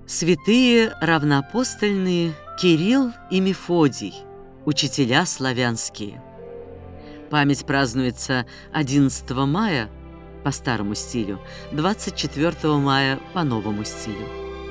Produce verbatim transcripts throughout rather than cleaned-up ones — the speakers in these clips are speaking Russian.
Святые равноапостольные Кирилл и Мефодий, учителя славянские. Память празднуется одиннадцатого мая по старому стилю, двадцать четвёртого мая по новому стилю.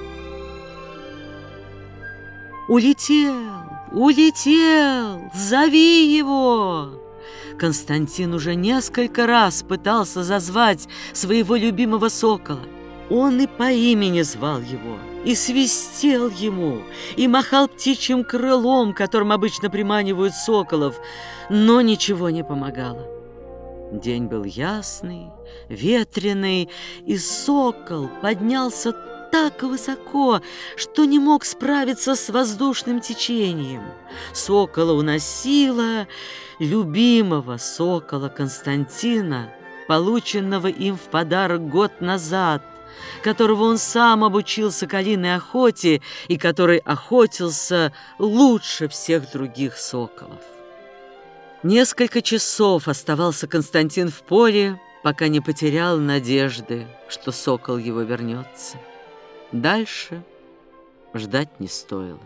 «Улетел! Улетел! Зови его!» Константин уже несколько раз пытался зазвать своего любимого сокола. Он и по имени звал его, и свистел ему, и махал птичьим крылом, которым обычно приманивают соколов, но ничего не помогало. День был ясный, ветреный, и сокол поднялся так высоко, что не мог справиться с воздушным течением. Сокола уносило, любимого сокола Константина, полученного им в подарок год назад, которого он сам обучил соколиной охоте и который охотился лучше всех других соколов. Несколько часов оставался Константин в поле, пока не потерял надежды, что сокол его вернется. Дальше ждать не стоило.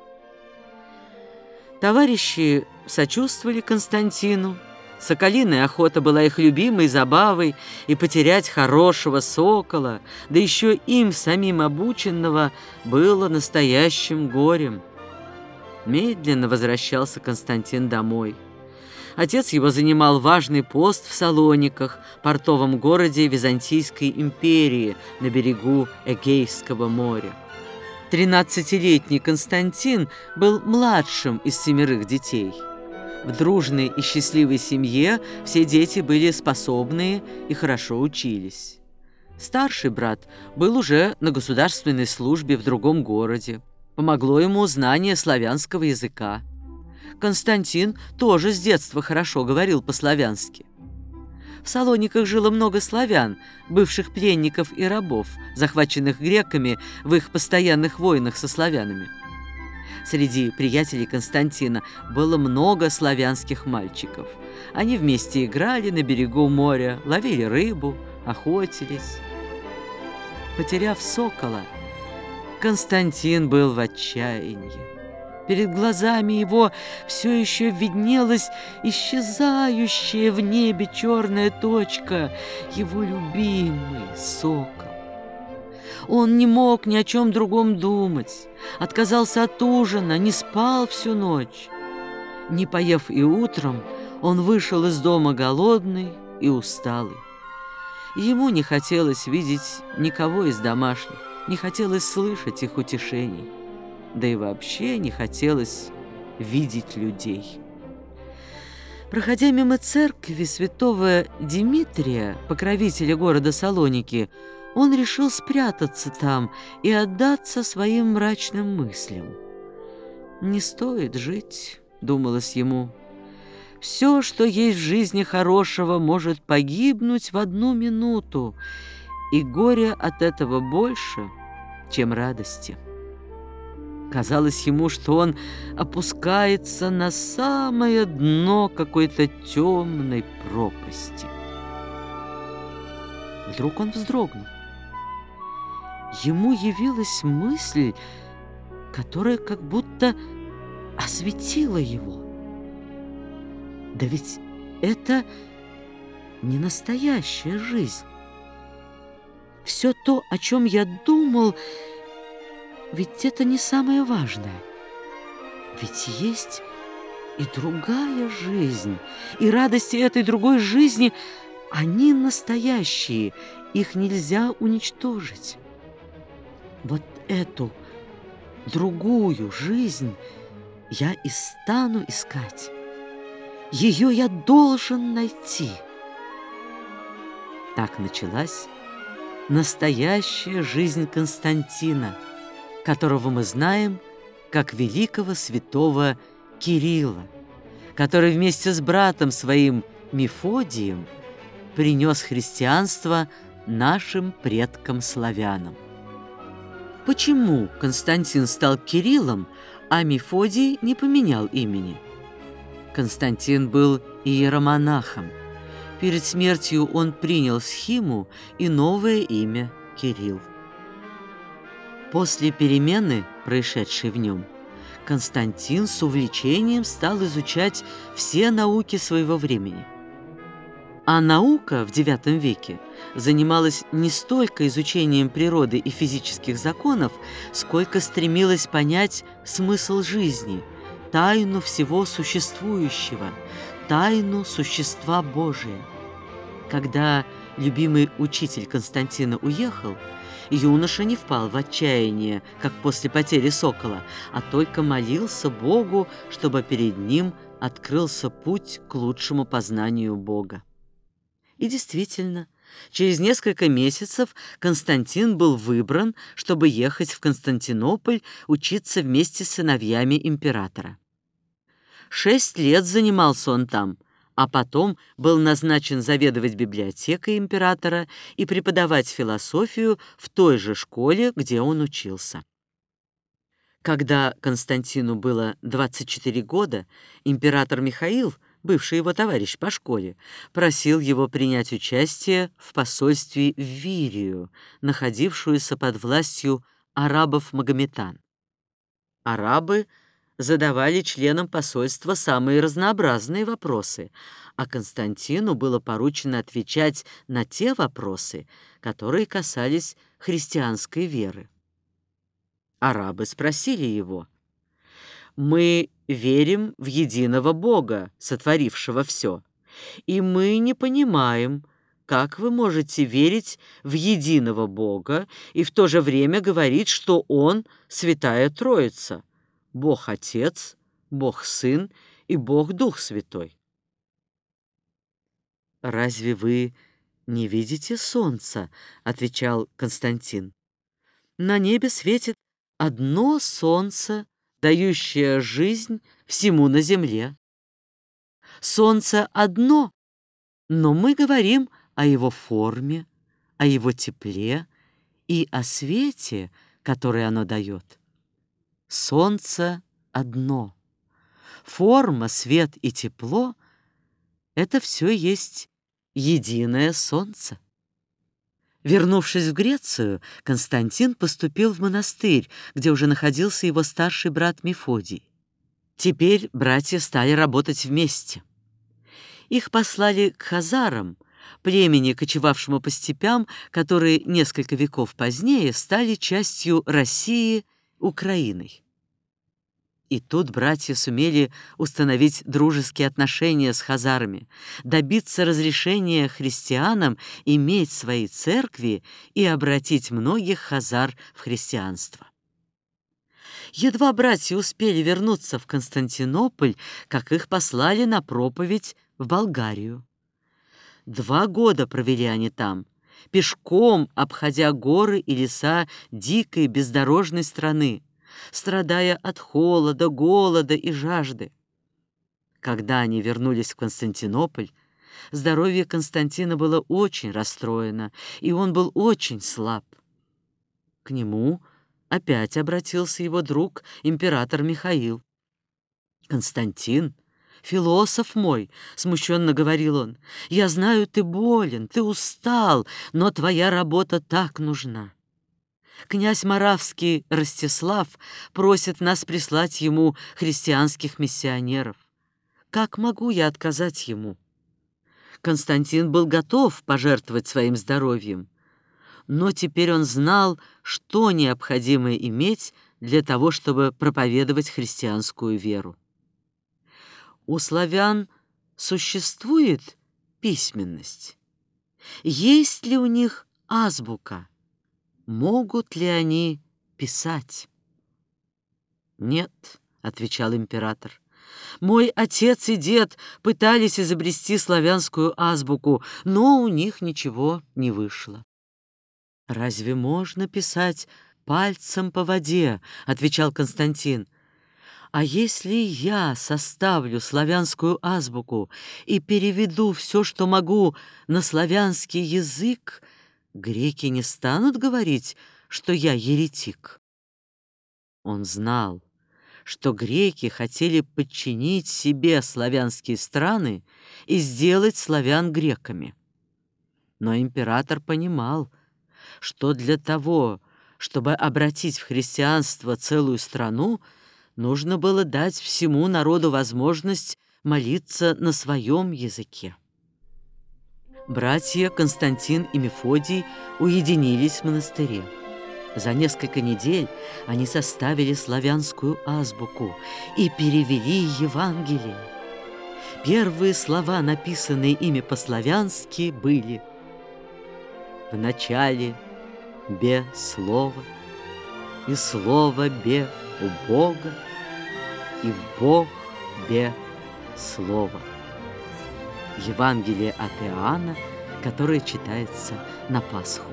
Товарищи сочувствовали Константину. Соколиная охота была их любимой забавой, и потерять хорошего сокола, да еще им самим обученного, было настоящим горем. Медленно возвращался Константин домой. Отец его занимал важный пост в Салониках, портовом городе Византийской империи на берегу Эгейского моря. Тринадцатилетний Константин был младшим из семерых детей. В дружной и счастливой семье все дети были способные и хорошо учились. Старший брат был уже на государственной службе в другом городе. Помогло ему знание славянского языка. Константин тоже с детства хорошо говорил по-славянски. В Салониках жило много славян, бывших пленников и рабов, захваченных греками в их постоянных войнах со славянами. Среди приятелей Константина было много славянских мальчиков. Они вместе играли на берегу моря, ловили рыбу, охотились. Потеряв сокола, Константин был в отчаянии. Перед глазами его все еще виднелась исчезающая в небе черная точка, его любимый сокол. Он не мог ни о чем другом думать, отказался от ужина, не спал всю ночь. Не поев и утром, он вышел из дома голодный и усталый. Ему не хотелось видеть никого из домашних, не хотелось слышать их утешений, да и вообще не хотелось видеть людей. Проходя мимо церкви святого Димитрия, покровителя города Салоники, он решил спрятаться там и отдаться своим мрачным мыслям. «Не стоит жить», — думалось ему. «Все, что есть в жизни хорошего, может погибнуть в одну минуту, и горе от этого больше, чем радости». Казалось ему, что он опускается на самое дно какой-то темной пропасти. Вдруг он вздрогнул. Ему явилась мысль, которая как будто осветила его. Да ведь это не настоящая жизнь. Все то, о чем я думал, ведь это не самое важное. Ведь есть и другая жизнь, и радости этой другой жизни, они настоящие, их нельзя уничтожить. Вот эту другую жизнь я и стану искать. Ее я должен найти. Так началась настоящая жизнь Константина, которого мы знаем как великого святого Кирилла, который вместе с братом своим Мефодием принес христианство нашим предкам-славянам. Почему Константин стал Кириллом, а Мефодий не поменял имени? Константин был иеромонахом. Перед смертью он принял схиму и новое имя Кирилл. После перемены, происшедшей в нем, Константин с увлечением стал изучать все науки своего времени. А наука в девятом веке занималась не столько изучением природы и физических законов, сколько стремилась понять смысл жизни, тайну всего существующего, тайну существа Божия. Когда любимый учитель Константина уехал, юноша не впал в отчаяние, как после потери сокола, а только молился Богу, чтобы перед ним открылся путь к лучшему познанию Бога. И действительно, через несколько месяцев Константин был выбран, чтобы ехать в Константинополь учиться вместе с сыновьями императора. Шесть лет занимался он там, а потом был назначен заведовать библиотекой императора и преподавать философию в той же школе, где он учился. Когда Константину было двадцать четыре года, император Михаил, бывший его товарищ по школе, просил его принять участие в посольстве в Вирию, находившуюся под властью арабов-магометан. Арабы задавали членам посольства самые разнообразные вопросы, а Константину было поручено отвечать на те вопросы, которые касались христианской веры. Арабы спросили его: «Мы верим в единого Бога, сотворившего все, и мы не понимаем, как вы можете верить в единого Бога и в то же время говорить, что Он — Святая Троица, Бог Отец, Бог Сын и Бог Дух Святой». «Разве вы не видите солнца?» — отвечал Константин. «На небе светит одно солнце, дающее жизнь всему на земле. Солнце одно, но мы говорим о его форме, о его тепле и о свете, который оно дает. Солнце одно. Форма, свет и тепло — это все есть единое солнце». Вернувшись в Грецию, Константин поступил в монастырь, где уже находился его старший брат Мефодий. Теперь братья стали работать вместе. Их послали к хазарам, племени, кочевавшему по степям, которые несколько веков позднее стали частью России, Украиной. И тут братья сумели установить дружеские отношения с хазарами, добиться разрешения христианам иметь свои церкви и обратить многих хазар в христианство. Едва братья успели вернуться в Константинополь, как их послали на проповедь в Болгарию. Два года провели они там, пешком обходя горы и леса дикой бездорожной страны, страдая от холода, голода и жажды. Когда они вернулись в Константинополь, здоровье Константина было очень расстроено, и он был очень слаб. К нему опять обратился его друг, император Михаил. «Константин, философ мой, — смущенно говорил он, — я знаю, ты болен, ты устал, но твоя работа так нужна. Князь Моравский Ростислав просит нас прислать ему христианских миссионеров. Как могу я отказать ему?» Константин был готов пожертвовать своим здоровьем, но теперь он знал, что необходимо иметь для того, чтобы проповедовать христианскую веру. У славян существует письменность? Есть ли у них азбука? Могут ли они писать? «Нет», — отвечал император, — «мой отец и дед пытались изобрести славянскую азбуку, но у них ничего не вышло». «Разве можно писать пальцем по воде?» — отвечал Константин. «А если я составлю славянскую азбуку и переведу все, что могу, на славянский язык, греки не станут говорить, что я еретик?» Он знал, что греки хотели подчинить себе славянские страны и сделать славян греками. Но император понимал, что для того, Чтобы обратить в христианство целую страну, нужно было дать всему народу возможность молиться на своем языке. Братья Константин и Мефодий уединились в монастыре. За несколько недель они составили славянскую азбуку и перевели Евангелие. Первые слова, написанные ими по-славянски, были: «В начале бе слово, и слово бе у Бога, и Бог бе слово». Евангелие от Иоанна, которое читается на Пасху.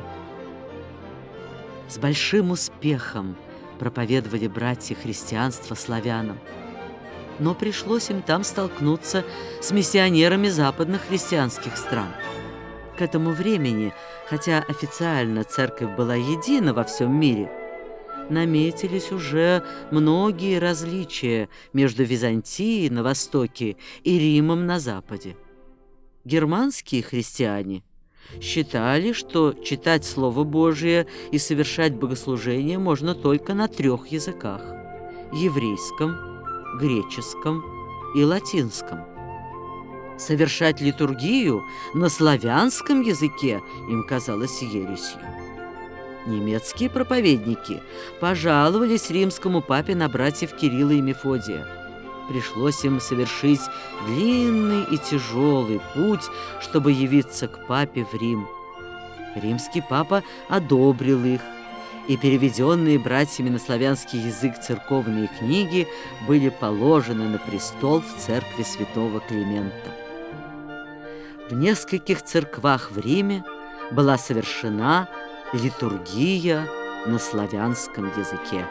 С большим успехом проповедовали братья христианство славянам, но пришлось им там столкнуться с миссионерами западных христианских стран. К этому времени, хотя официально церковь была едина во всем мире, наметились уже многие различия между Византией на востоке и Римом на западе. Германские христиане считали, что читать Слово Божие и совершать богослужение можно только на трех языках – еврейском, греческом и латинском. Совершать литургию на славянском языке им казалось ересью. Немецкие проповедники пожаловались римскому папе на братьев Кирилла и Мефодия. Пришлось им совершить длинный и тяжелый путь, чтобы явиться к папе в Рим. Римский папа одобрил их, и переведенные братьями на славянский язык церковные книги были положены на престол в церкви святого Климента. В нескольких церквах в Риме была совершена литургия на славянском языке.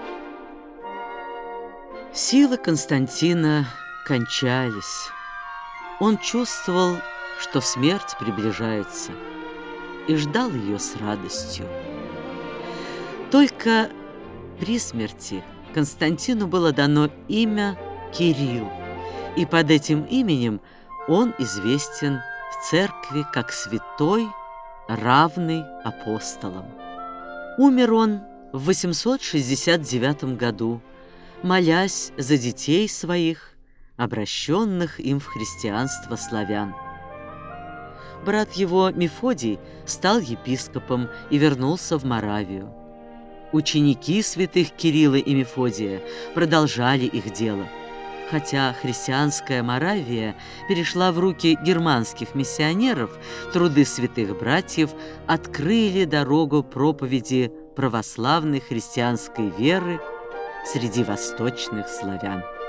Силы Константина кончались. Он чувствовал, что смерть приближается, и ждал ее с радостью. Только при смерти Константину было дано имя Кирилл, и под этим именем он известен в церкви как святой, равный апостолам. Умер он в восемьсот шестьдесят девятом году, молясь за детей своих, обращенных им в христианство славян. Брат его Мефодий стал епископом и вернулся в Моравию. Ученики святых Кирилла и Мефодия продолжали их дело, хотя христианская Моравия перешла в руки германских миссионеров, труды святых братьев открыли дорогу проповеди православной христианской веры среди восточных славян.